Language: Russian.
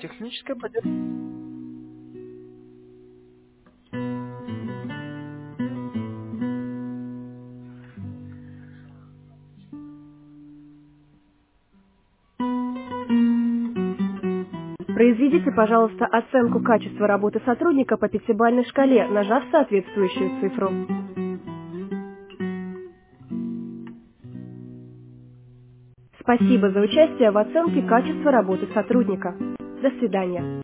Техническая поддержка. Произведите, пожалуйста, оценку качества работы сотрудника по пятибалльной шкале, нажав соответствующую цифру. Спасибо за участие в оценке качества работы сотрудника. До свидания.